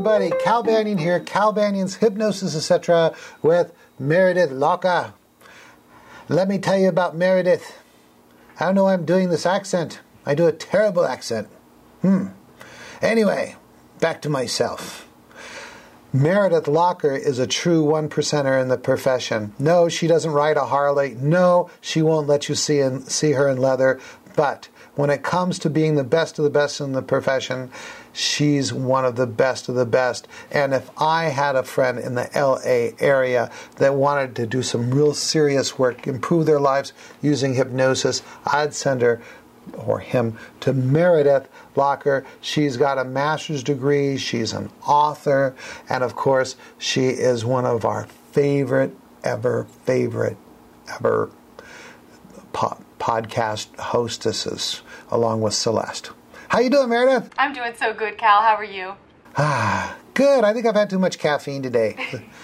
everybody. Cal Banyan here. Cal Banyan's Hypnosis, etc. with Meredith Locker. Let me tell you about Meredith. I don't know why I'm doing this accent. I do a terrible accent. Anyway, back to myself. Meredith Locker is a true 1%er in the profession. No, she doesn't ride a Harley. No, she won't let you see her in leather. But when it comes to being the best of the best in the profession, she's one of the best of the best. And if I had a friend in the LA area that wanted to do some real serious work, improve their lives using hypnosis, I'd send her or him to Meredith Locker. She's got a master's degree. She's an author. And of course, she is one of our favorite ever podcast hostesses, along with Celeste. How you doing, Meredith? I'm doing so good, Cal. How are you? Good. I think I've had too much caffeine today.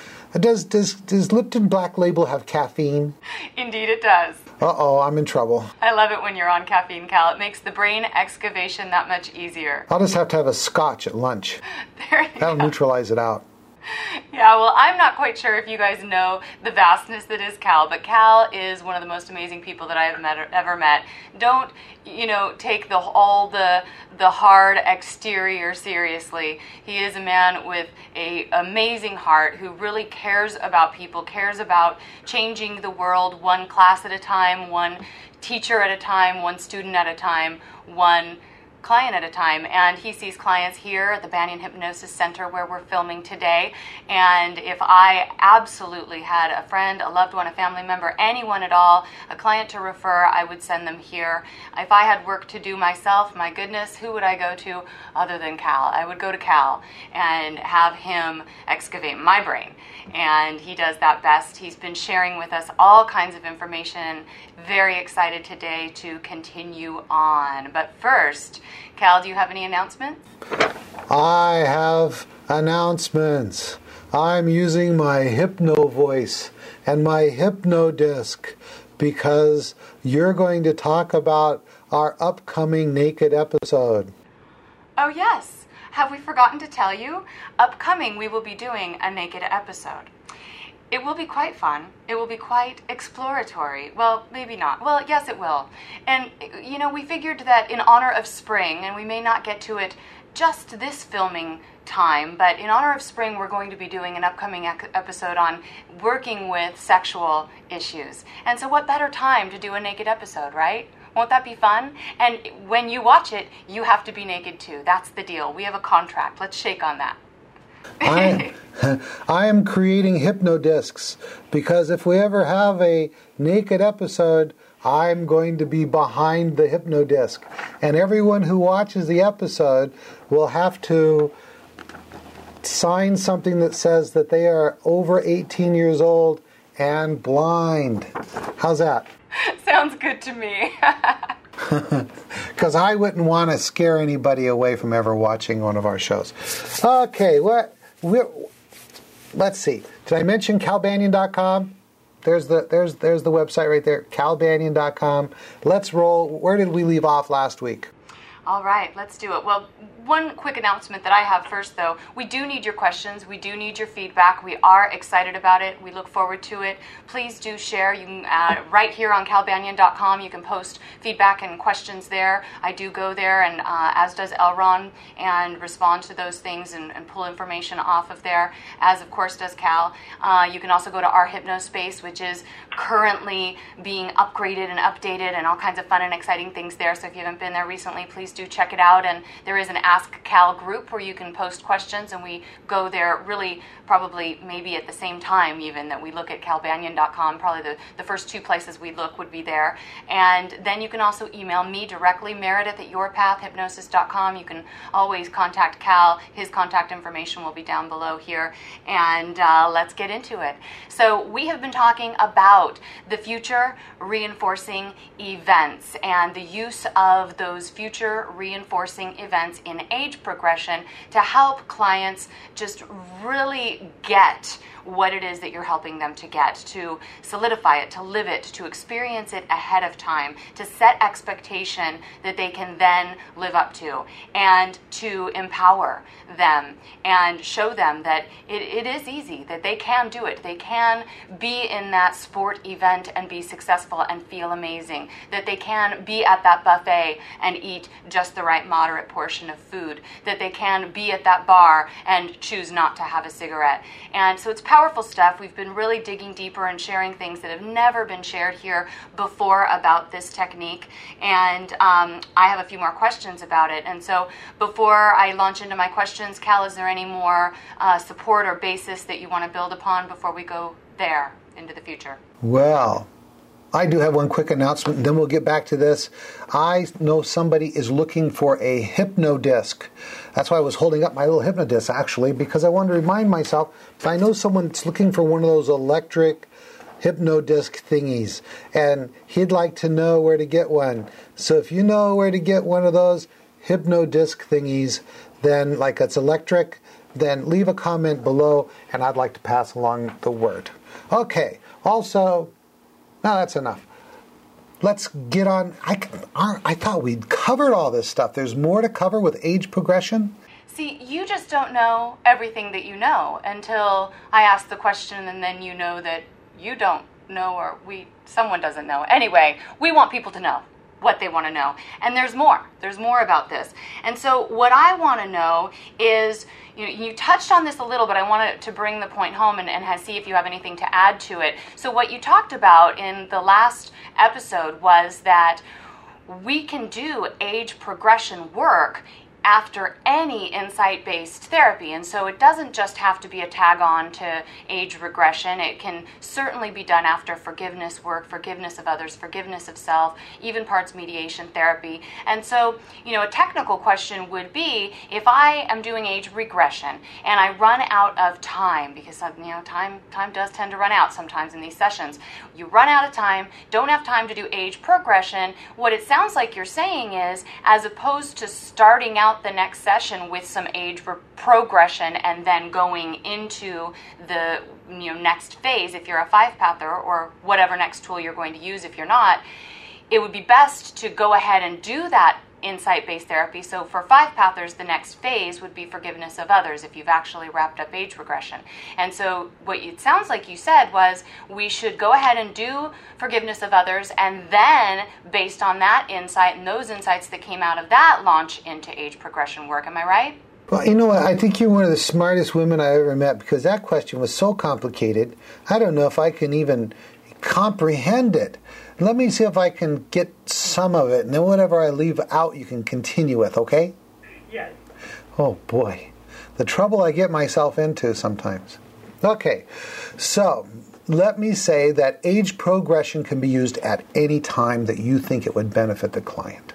Does Lipton Black Label have caffeine? Indeed it does. Uh-oh, I'm in trouble. I love it when you're on caffeine, Cal. It makes the brain excavation that much easier. I'll just have to have a scotch at lunch. That'll neutralize it out. Yeah, well, I'm not quite sure if you guys know the vastness that is Cal, but Cal is one of the most amazing people that I have ever met. Don't, take all the hard exterior seriously. He is a man with an amazing heart who really cares about people, cares about changing the world one class at a time, one teacher at a time, one student at a time, one client at a time. And he sees clients here at the Banyan Hypnosis Center where we're filming today. And if I absolutely had a friend, a loved one, a family member, anyone at all, a client to refer, I would send them here. If I had work to do myself, my goodness, who would I go to other than Cal? I would go to Cal and have him excavate my brain. And he does that best. He's been sharing with us all kinds of information. Very excited today to continue on. But first, Cal, do you have any announcements? I have announcements. I'm using my Hypno voice and my Hypno disc because you're going to talk about our upcoming Naked episode. Oh, yes. Have we forgotten to tell you? Upcoming, we will be doing a Naked episode. It will be quite fun. It will be quite exploratory. Well, maybe not. Well, yes, it will. And, we figured that in honor of spring, and we may not get to it just this filming time, but in honor of spring, we're going to be doing an upcoming episode on working with sexual issues. And so what better time to do a Naked episode, right? Won't that be fun? And when you watch it, you have to be naked too. That's the deal. We have a contract. Let's shake on that. I am creating Hypno discs because if we ever have a Naked episode, I'm going to be behind the Hypno disc. And everyone who watches the episode will have to sign something that says that they are over 18 years old and blind. How's that? Sounds good to me. Because I wouldn't want to scare anybody away from ever watching one of our shows. Okay, let's see. Did I mention calbanyan.com? There's the website right there, calbanyan.com. Let's roll. Where did we leave off last week? All right, let's do it. Well, one quick announcement that I have first, though. We do need your questions. We do need your feedback. We are excited about it. We look forward to it. Please do share. You can, right here on calbanyan.com, you can post feedback and questions there. I do go there, and as does Elron, and respond to those things and pull information off of there, as of course does Cal. You can also go to our Hypnospace, which is currently being upgraded and updated, and all kinds of fun and exciting things there. So if you haven't been there recently, please do check it out. And there is an Ask Cal group where you can post questions, and we go there really probably maybe at the same time even that we look at calbanyan.com. Probably the first two places we look would be there. And then you can also email me directly, meredith@yourpathhypnosis.com. You can always contact Cal. His contact information will be down below here. And let's get into it. So we have been talking about the future reinforcing events and the use of those future reinforcing events in age progression to help clients just really get what it is that you're helping them to get, to solidify it, to live it, to experience it ahead of time, to set expectation that they can then live up to, and to empower them and show them that it is easy, that they can do it. They can be in that sport event and be successful and feel amazing, that they can be at that buffet and eat just the right moderate portion of food, that they can be at that bar and choose not to have a cigarette. And so it's powerful stuff. We've been really digging deeper and sharing things that have never been shared here before about this technique. And I have a few more questions about it. And so before I launch into my questions, Cal, is there any more support or basis that you want to build upon before we go there into the future? Well, I do have one quick announcement, and then we'll get back to this. I know somebody is looking for a HypnoDisc. That's why I was holding up my little HypnoDisc, actually, because I wanted to remind myself, if I know someone's looking for one of those electric HypnoDisc thingies, and he'd like to know where to get one. So if you know where to get one of those HypnoDisc thingies, then, like it's electric, then leave a comment below, and I'd like to pass along the word. Okay, also, now that's enough. Let's get on. I thought we'd covered all this stuff. There's more to cover with age progression. See, you just don't know everything that you know until I ask the question, and then you know that you don't know, or someone doesn't know. Anyway, we want people to know what they want to know. And there's more. There's more about this. And so what I want to know is, you touched on this a little, but I wanted to bring the point home and see if you have anything to add to it. So what you talked about in the last episode was that we can do age progression work after any insight-based therapy. And so it doesn't just have to be a tag-on to age regression. It can certainly be done after forgiveness work, forgiveness of others, forgiveness of self, even parts mediation therapy. And so, a technical question would be, if I am doing age regression and I run out of time, because time does tend to run out sometimes in these sessions. You run out of time, don't have time to do age progression. What it sounds like you're saying is, as opposed to starting out the next session with some age progression and then going into the next phase, if you're a 5-pather, or whatever next tool you're going to use if you're not, it would be best to go ahead and do that insight-based therapy. So for 5-pathers, the next phase would be forgiveness of others if you've actually wrapped up age regression. And so what it sounds like you said was, we should go ahead and do forgiveness of others, and then based on that insight and those insights that came out of that, launch into age progression work. Am I right? Well, you know what? I think you're one of the smartest women I ever met, because that question was so complicated. I don't know if I can even comprehend it. Let me see if I can get some of it, and then whatever I leave out, you can continue with, okay? Yes. Oh, boy. The trouble I get myself into sometimes. Okay, so let me say that age progression can be used at any time that you think it would benefit the client.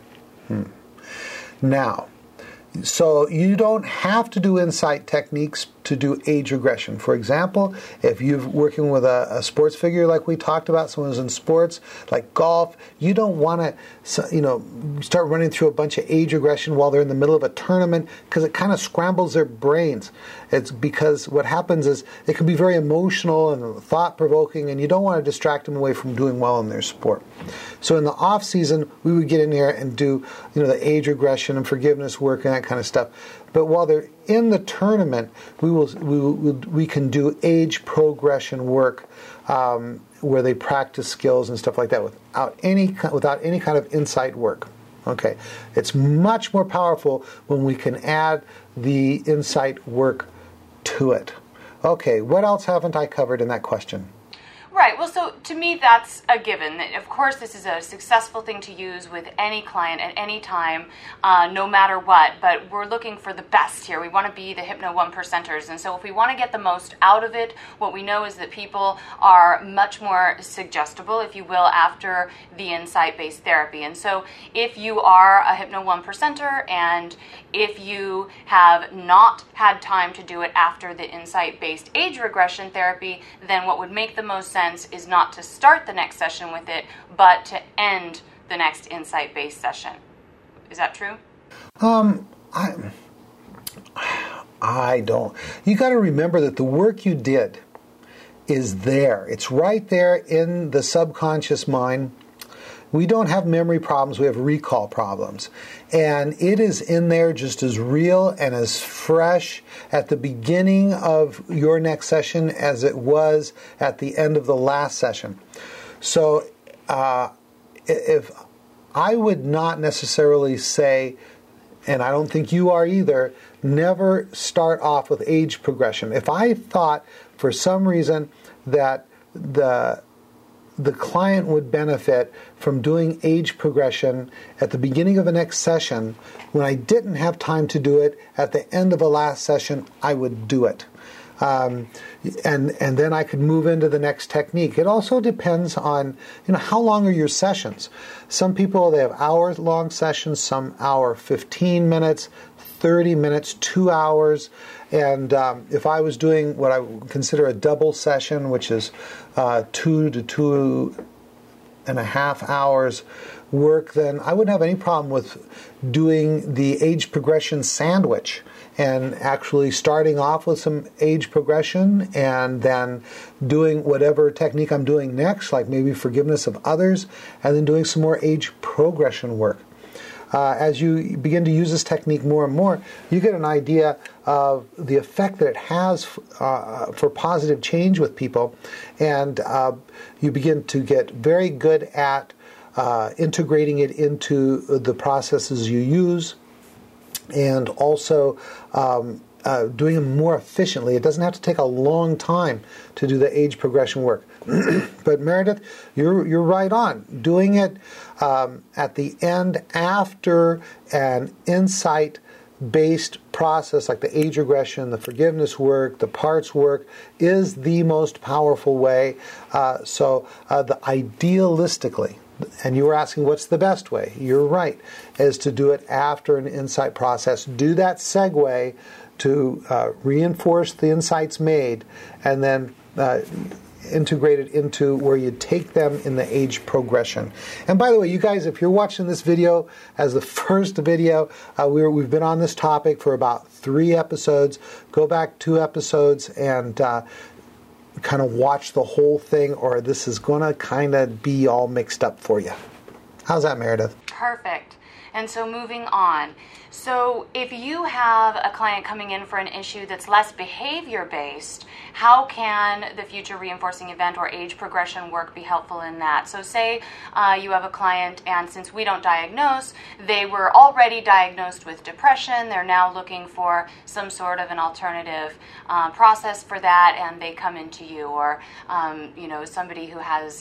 Now, so you don't have to do insight techniques to do age regression. For example, if you're working with a sports figure like we talked about, someone who's in sports, like golf, you don't want to start running through a bunch of age regression while they're in the middle of a tournament, because it kind of scrambles their brains. It's because what happens is it can be very emotional and thought-provoking, and you don't want to distract them away from doing well in their sport. So in the off season, we would get in here and do the age regression and forgiveness work and that kind of stuff. But while they're in the tournament, we can do age progression work where they practice skills and stuff like that without any kind of insight work. Okay, it's much more powerful when we can add the insight work to it. Okay, what else haven't I covered in that question? Right. Well, so to me, that's a given. Of course, this is a successful thing to use with any client at any time, no matter what. But we're looking for the best here. We want to be the Hypno 1%ers. And so if we want to get the most out of it, what we know is that people are much more suggestible, if you will, after the insight-based therapy. And so if you are a Hypno 1%er, and if you have not had time to do it after the insight-based age regression therapy, then what would make the most sense is not to start the next session with it, but to end the next insight-based session. Is that true? I don't. You got to remember that the work you did is there. It's right there in the subconscious mind. We don't have memory problems, we have recall problems. And it is in there just as real and as fresh at the beginning of your next session as it was at the end of the last session. So if I would not necessarily say, and I don't think you are either, never start off with age progression. If I thought for some reason that the client would benefit from doing age progression at the beginning of the next session, when I didn't have time to do it at the end of the last session, I would do it. And then I could move into the next technique. It also depends on, how long are your sessions. Some people, they have hour-long sessions, some hour 15 minutes, 30 minutes, 2 hours. And if I was doing what I would consider a double session, which is 2 to 2.5 hours work, then I wouldn't have any problem with doing the age progression sandwich and actually starting off with some age progression and then doing whatever technique I'm doing next, like maybe forgiveness of others, and then doing some more age progression work. As you begin to use this technique more and more, you get an idea of the effect that it has for positive change with people, and you begin to get very good at integrating it into the processes you use, and also doing them more efficiently. It doesn't have to take a long time to do the age progression work. But Meredith, you're right on. Doing it at the end after an insight-based process like the age regression, the forgiveness work, the parts work is the most powerful way. So idealistically, and you were asking what's the best way, you're right, is to do it after an insight process. Do that segue to reinforce the insights made, and then integrate it into where you take them in the age progression. And by the way, you guys, if you're watching this video as the first video, we've been on this topic for about 3 episodes. Go back 2 episodes and kind of watch the whole thing, or this is going to kind of be all mixed up for you. How's that, Meredith? Perfect. And so moving on. So if you have a client coming in for an issue that's less behavior-based, how can the future reinforcing event or age progression work be helpful in that? So say you have a client, and since we don't diagnose, they were already diagnosed with depression. They're now looking for some sort of an alternative process for that, and they come into you, or somebody who has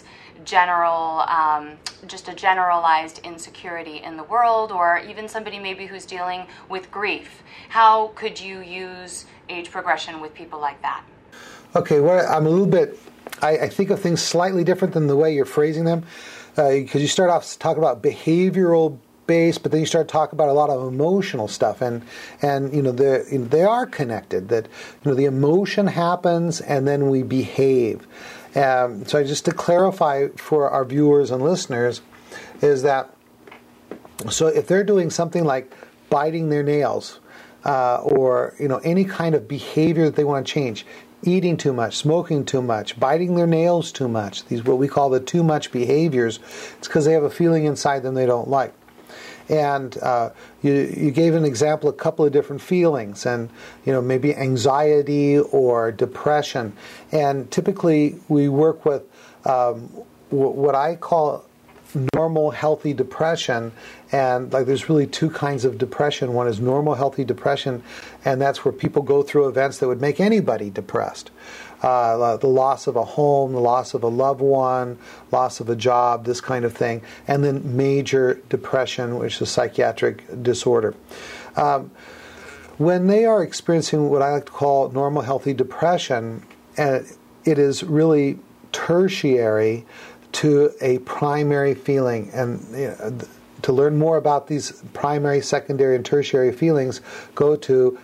just a generalized insecurity in the world, or even somebody maybe who's dealing with grief. How could you use age progression with people like that? Okay, well, I'm a little bit, I think of things slightly different than the way you're phrasing them, because you start off talking about behavioral based, but then you start talking about a lot of emotional stuff, and they are connected. That the emotion happens, and then we behave. So just to clarify for our viewers and listeners, is that so if they're doing something like biting their nails, or any kind of behavior that they want to change, eating too much, smoking too much, biting their nails too much, these what we call the too much behaviors, it's because they have a feeling inside them they don't like. And you gave an example, a couple of different feelings, and maybe anxiety or depression. And typically we work with what I call normal healthy depression, and there's really 2 kinds of depression. One is normal healthy depression, and that's where people go through events that would make anybody depressed. The loss of a home, the loss of a loved one, loss of a job, this kind of thing. And then major depression, which is a psychiatric disorder. When they are experiencing what I like to call normal healthy depression, it is really tertiary to a primary feeling. And to learn more about these primary, secondary, and tertiary feelings, go to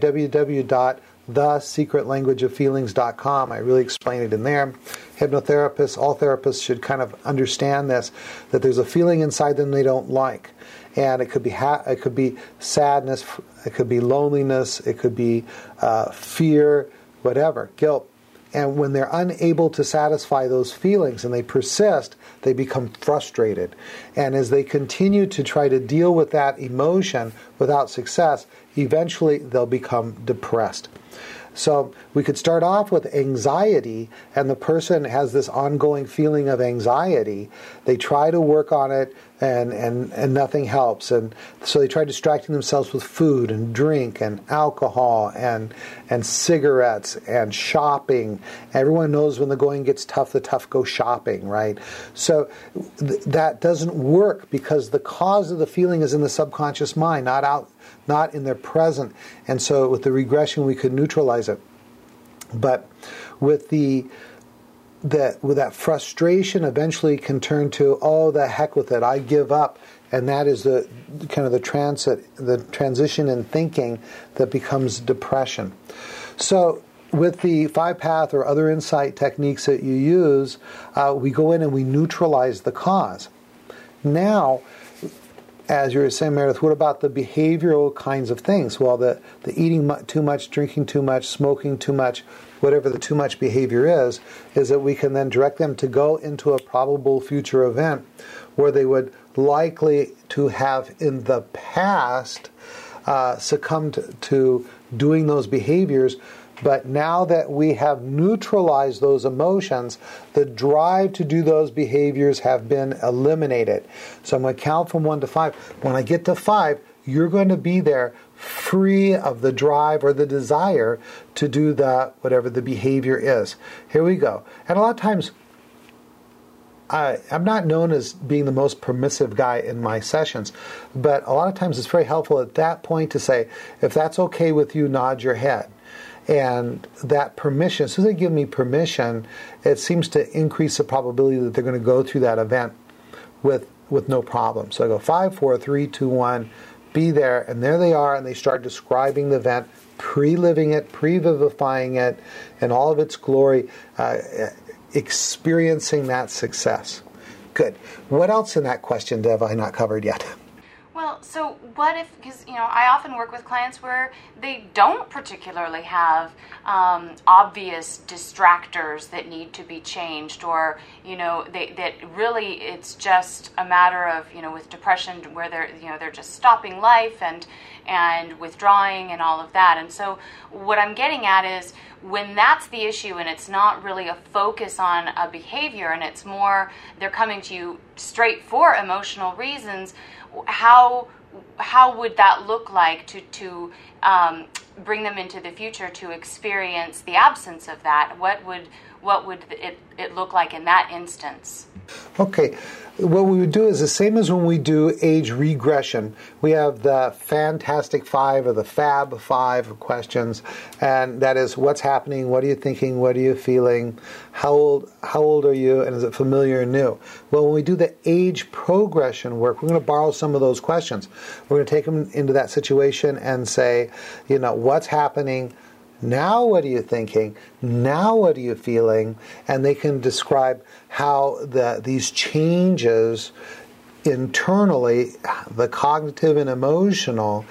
www.thesecretlanguageoffeelings.com. I really explain it in there. Hypnotherapists, all therapists should kind of understand this, that there's a feeling inside them they don't like. And it could be sadness, it could be loneliness, it could be fear, whatever, guilt. And when they're unable to satisfy those feelings and they persist, they become frustrated. And as they continue to try to deal with that emotion without success, eventually they'll become depressed. So we could start off with anxiety, and the person has this ongoing feeling of anxiety. They try to work on it, and nothing helps. And so they try distracting themselves with food and drink and alcohol and cigarettes and shopping. Everyone knows when the going gets tough, the tough go shopping, right? So that doesn't work because the cause of the feeling is in the subconscious mind, not in their present. And so with the regression, we could neutralize it. But with that frustration eventually can turn to, oh, the heck with it, I give up. And that is the kind of the transition in thinking that becomes depression. So with the 5-path or other insight techniques that you use, we go in and we neutralize the cause. Now, as you were saying, Meredith, what about the behavioral kinds of things? Well, the eating too much, drinking too much, smoking too much, whatever the too much behavior is that we can then direct them to go into a probable future event where they would likely to have in the past succumbed to doing those behaviors. But now that we have neutralized those emotions, the drive to do those behaviors have been eliminated. So I'm going to count from 1 to 5. When I get to 5, you're going to be there free of the drive or the desire to do whatever the behavior is. Here we go. And a lot of times, I'm not known as being the most permissive guy in my sessions, but a lot of times it's very helpful at that point to say, if that's okay with you, nod your head. And that permission, as soon as they give me permission, it seems to increase the probability that they're going to go through that event with no problem. So I go 5, 4, 3, 2, 1, be there, and there they are, and they start describing the event, pre-living it, pre-vivifying it, in all of its glory, experiencing that success. Good. What else in that question, Dev, have I not covered yet? Well, so what if, because, I often work with clients where they don't particularly have obvious distractors that need to be changed, or, that really it's just a matter of, with depression where they're just stopping life and withdrawing and all of that. And so what I'm getting at is when that's the issue and it's not really a focus on a behavior and it's more they're coming to you straight for emotional reasons, how would that look like to bring them into the future to experience the absence of that? What would it look like in that instance? Okay. What we would do is the same as when we do age regression. We have the Fantastic 5 or the Fab 5 questions, and that is what's happening, what are you thinking, what are you feeling, how old are you, and is it familiar or new? Well, when we do the age progression work, we're going to borrow some of those questions. We're going to take them into that situation and say, what's happening, now what are you thinking? Now what are you feeling? And they can describe how these changes internally, the cognitive and emotional,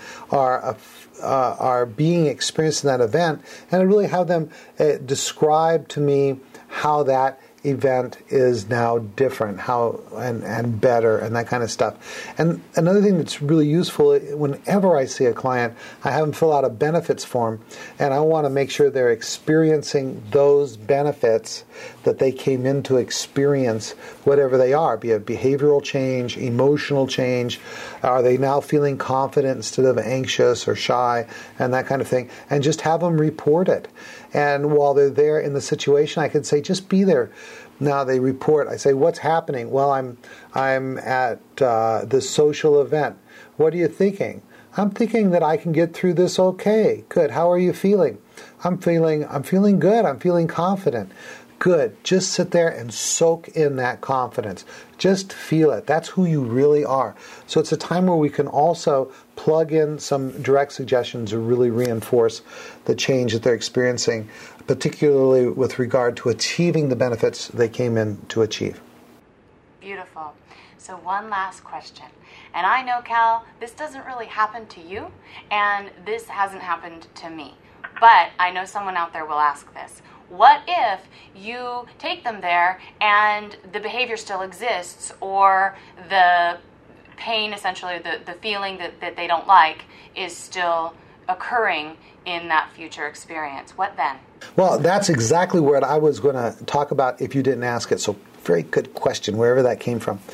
are being experienced in that event. And I really have them describe to me how that event is now different, and better, and that kind of stuff. And another thing that's really useful, whenever I see a client, I have them fill out a benefits form, and I want to make sure they're experiencing those benefits that they came in to experience, whatever they are, be it behavioral change, emotional change, are they now feeling confident instead of anxious or shy, and that kind of thing, and just have them report it. And while they're there in the situation, I can say, just be there. Now they report. I say, what's happening? Well, I'm at this social event. What are you thinking? I'm thinking that I can get through this okay. Good. How are you feeling? I'm feeling good. I'm feeling confident. Good. Just sit there and soak in that confidence. Just feel it. That's who you really are. So it's a time where we can also plug in some direct suggestions to really reinforce the change that they're experiencing, particularly with regard to achieving the benefits they came in to achieve. Beautiful. So one last question. And I know, Cal, this doesn't really happen to you, and this hasn't happened to me. But I know someone out there will ask this. what if you take them there and the behavior still exists, or the pain, essentially the feeling that they don't like, is still occurring in that future experience? What then? Well, that's exactly what I was going to talk about if you didn't ask it. So very good question, wherever that came from.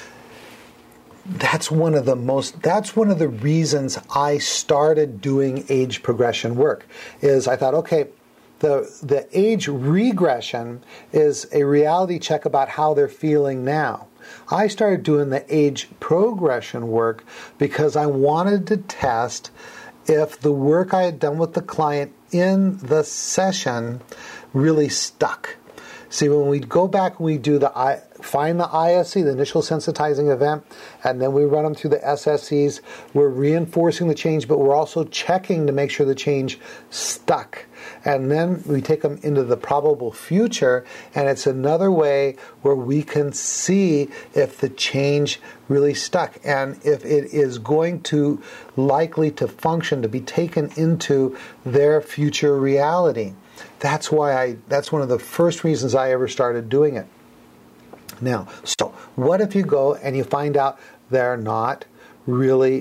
That's one of the reasons I started doing age progression work, is I thought, okay, the age regression is a reality check about how they're feeling now. I started doing the age progression work because I wanted to test if the work I had done with the client in the session really stuck. See, when we go back and we do find the ISE, the initial sensitizing event, and then we run them through the SSEs, we're reinforcing the change, but we're also checking to make sure the change stuck. And then we take them into the probable future, and it's another way where we can see if the change really stuck and if it is going to likely to function, to be taken into their future reality. That's one of the first reasons I ever started doing it. Now, so what if you go and you find out they're not really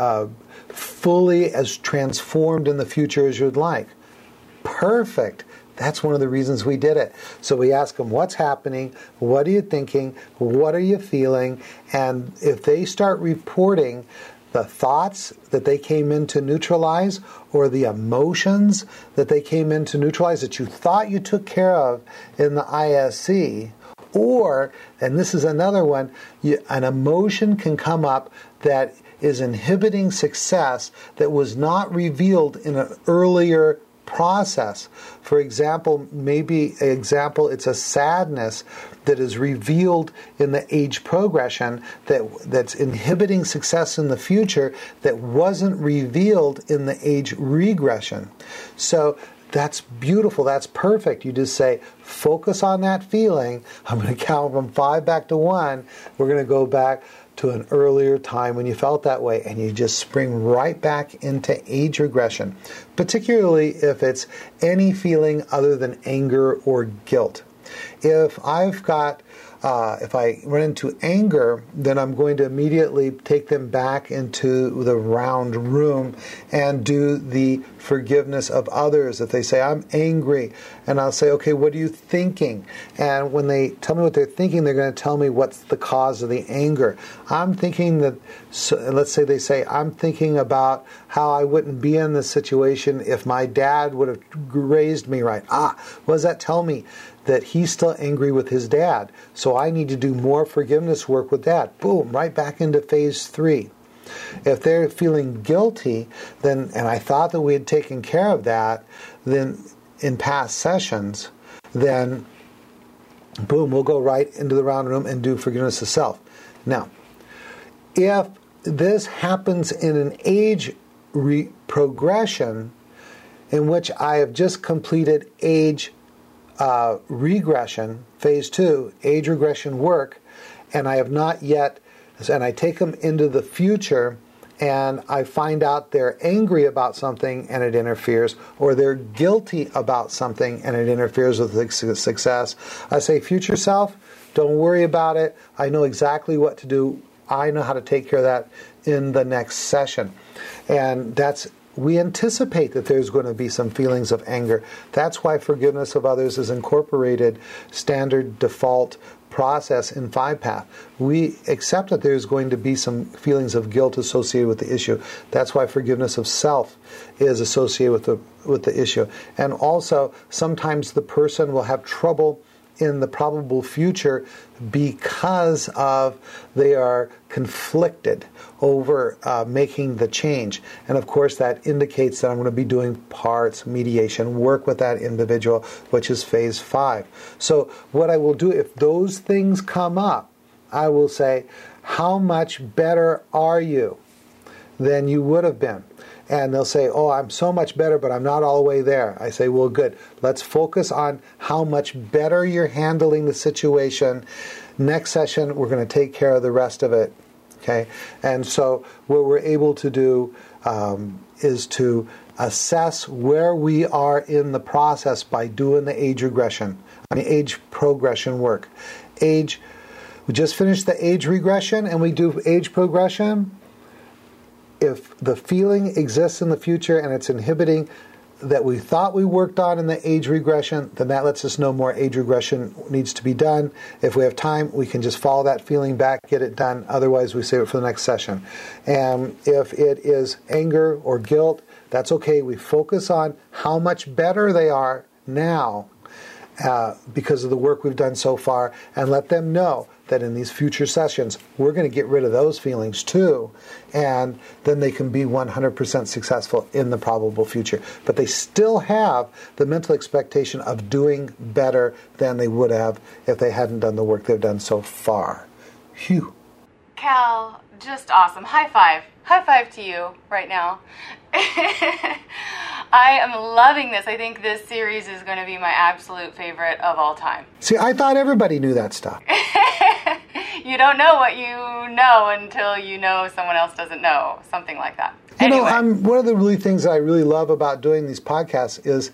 fully as transformed in the future as you'd like? Perfect. That's one of the reasons we did it. So we ask them, what's happening? What are you thinking? What are you feeling? And if they start reporting the thoughts that they came in to neutralize, or the emotions that they came in to neutralize that you thought you took care of in the ISE, or, and this is another one, an emotion can come up that is inhibiting success that was not revealed in an earlier process. For example, it's a sadness that is revealed in the age progression that's inhibiting success in the future that wasn't revealed in the age regression. So that's beautiful. That's perfect. You just say, focus on that feeling. I'm going to count from 5 back to 1. We're going to go back to an earlier time when you felt that way, and you just spring right back into age regression, particularly if it's any feeling other than anger or guilt. If I run into anger, then I'm going to immediately take them back into the round room and do the forgiveness of others. If they say, I'm angry, and I'll say, okay, what are you thinking? And when they tell me what they're thinking, they're going to tell me what's the cause of the anger. I'm thinking that, let's say they say, I'm thinking about how I wouldn't be in this situation if my dad would have raised me right. What does that tell me? That he's still angry with his dad. So I need to do more forgiveness work with that. Boom, right back into phase 3. If they're feeling guilty, then, and I thought that we had taken care of that, then in past sessions, then boom, we'll go right into the round room and do forgiveness of self. Now, if this happens in an age progression in which I have just completed age regression, phase 2, age regression work, and I have not yet, and I take them into the future, and I find out they're angry about something and it interferes, or they're guilty about something and it interferes with the success. I say, future self, don't worry about it. I know exactly what to do. I know how to take care of that in the next session. And we anticipate that there's going to be some feelings of anger. That's why forgiveness of others is incorporated standard default process in 5-path. We accept that there's going to be some feelings of guilt associated with the issue. That's why forgiveness of self is associated with the issue. And also, sometimes the person will have trouble in the probable future because of they are conflicted over making the change. And of course that indicates that I'm going to be doing parts mediation work with that individual, which is phase 5. So what I will do, if those things come up, I will say, how much better are you than you would have been? And they'll say, oh, I'm so much better, but I'm not all the way there. I say, well, good. Let's focus on how much better you're handling the situation. Next session, we're going to take care of the rest of it Okay, and so what we're able to do is to assess where we are in the process by doing the age progression work. We just finished the age regression, and we do age progression. If the feeling exists in the future and it's inhibiting that we thought we worked on in the age regression, then that lets us know more age regression needs to be done. If we have time, we can just follow that feeling back, get it done. Otherwise, we save it for the next session. And if it is anger or guilt, that's okay. We focus on how much better they are now because of the work we've done so far, and let them know that in these future sessions, we're going to get rid of those feelings too, and then they can be 100% successful in the probable future. But they still have the mental expectation of doing better than they would have if they hadn't done the work they've done so far. Phew. Cal, just awesome. High five. High five to you right now. I am loving this. I think this series is going to be my absolute favorite of all time. See, I thought everybody knew that stuff. You don't know what you know until you know someone else doesn't know. Something like that. Anyway. One of the really things that I really love about doing these podcasts is,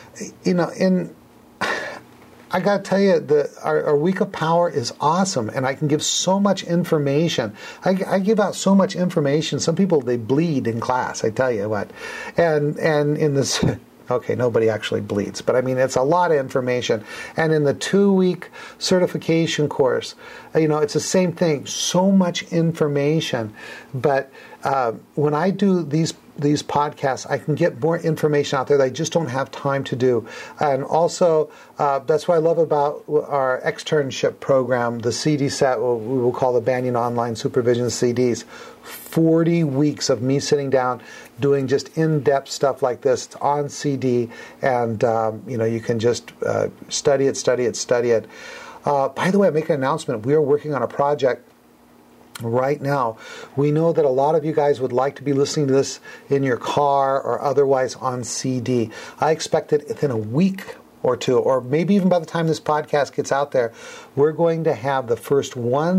I got to tell you, our Week of Power is awesome, and I can give so much information. I give out so much information. Some people, they bleed in class, I tell you what. And in this, okay, nobody actually bleeds, but I mean, it's a lot of information. And in the 2-week certification course, it's the same thing, so much information. But when I do these podcasts, I can get more information out there that I just don't have time to do. And also, that's what I love about our externship program, the CD set, we will call the Banyan Online Supervision CDs. 40 weeks of me sitting down doing just in-depth stuff like this. It's on CD, and you can just study it. By the way, I make an announcement. We are working on a project right now. We know that a lot of you guys would like to be listening to this in your car or otherwise on CD. I expect that within a week or two, or maybe even by the time this podcast gets out there, we're going to have the first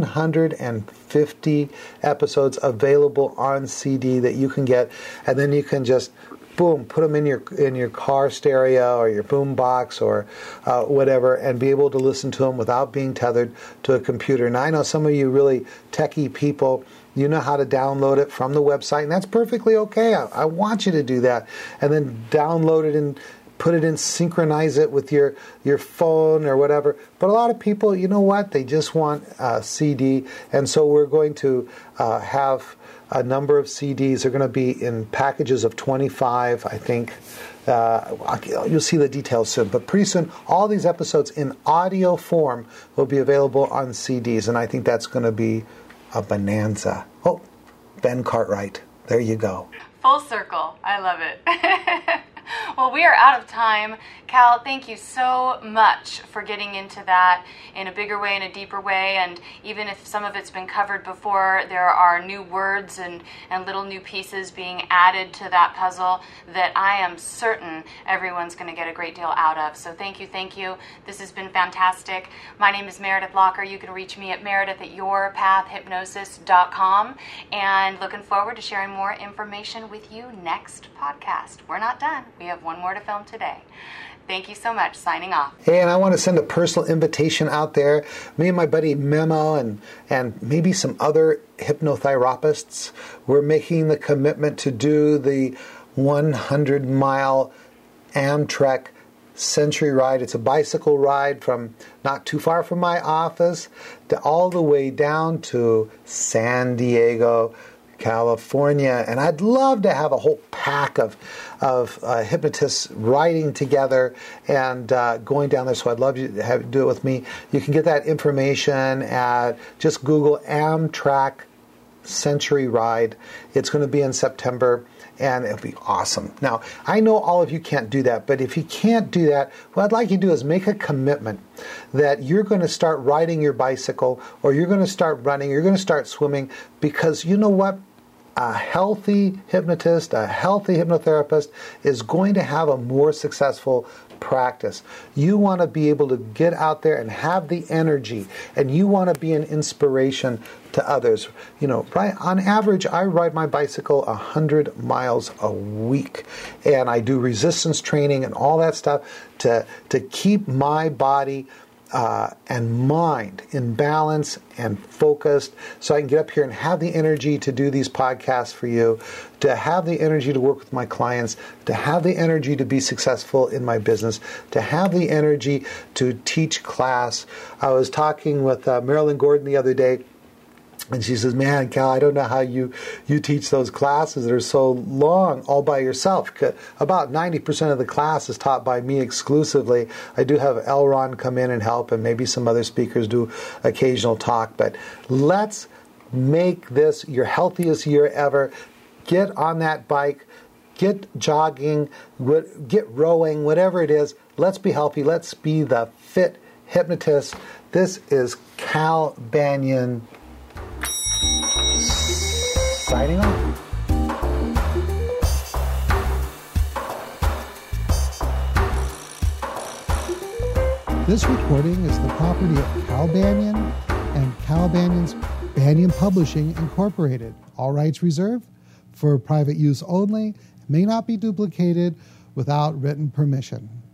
150 episodes available on CD that you can get, and then you can just boom, put them in your car stereo or your boom box or whatever, and be able to listen to them without being tethered to a computer. Now, I know some of you really techie people, you know how to download it from the website, and that's perfectly okay. I want you to do that, and then download it and put it in, synchronize it with your phone or whatever. But a lot of people, you know what? They just want a CD, and so we're going to have a number of CDs. They're going to be in packages of 25, I think. You'll see the details soon. But pretty soon, all these episodes in audio form will be available on CDs, and I think that's going to be a bonanza. Oh, Ben Cartwright. There you go. Full circle. I love it. Well, we are out of time. Cal, thank you so much for getting into that in a bigger way, in a deeper way, and even if some of it's been covered before, there are new words and little new pieces being added to that puzzle that I am certain everyone's going to get a great deal out of. So thank you. This has been fantastic. My name is Meredith Locker. You can reach me at meredith@yourpathhypnosis.com, and looking forward to sharing more information with you next podcast. We're not done. We have one more to film today. Thank you so much. Signing off. Hey, and I want to send a personal invitation out there. Me and my buddy Memo and maybe some other hypnotherapists, we're making the commitment to do the 100-mile Amtrak Century Ride. It's a bicycle ride from not too far from my office all the way down to San Diego, California, and I'd love to have a whole pack of hypnotists riding together and going down there. So I'd love you to do it with me. You can get that information at just Google Amtrak Century Ride. It's going to be in September, and it'll be awesome. Now, I know all of you can't do that, but if you can't do that, what I'd like you to do is make a commitment that you're going to start riding your bicycle, or you're going to start running, you're going to start swimming, because you know what? a healthy hypnotist, a healthy hypnotherapist is going to have a more successful practice. You want to be able to get out there and have the energy, and you want to be an inspiration to others. Right? On average, I ride my bicycle 100 miles a week, and I do resistance training and all that stuff to keep my body and mind in balance and focused, so I can get up here and have the energy to do these podcasts for you, to have the energy to work with my clients, to have the energy to be successful in my business, to have the energy to teach class. I was talking with Marilyn Gordon the other day, and she says, man, Cal, I don't know how you teach those classes that are so long all by yourself. About 90% of the class is taught by me exclusively. I do have Elron come in and help, and maybe some other speakers do occasional talk. But let's make this your healthiest year ever. Get on that bike. Get jogging. Get rowing. Whatever it is. Let's be healthy. Let's be the fit hypnotist. This is Cal Banyan signing off. This recording is the property of Cal Banyan and Cal Banyan's Banyan Publishing Incorporated. All rights reserved, for private use only, may not be duplicated without written permission.